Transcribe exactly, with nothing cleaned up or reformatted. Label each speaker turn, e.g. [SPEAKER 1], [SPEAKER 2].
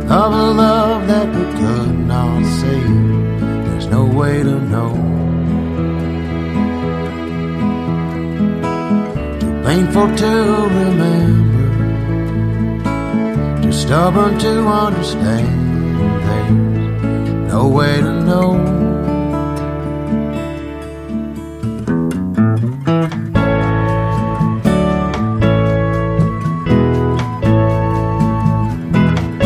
[SPEAKER 1] of a love that we could not see. There's no way to know. Too painful to remember, too stubborn to understand. There's no way to know.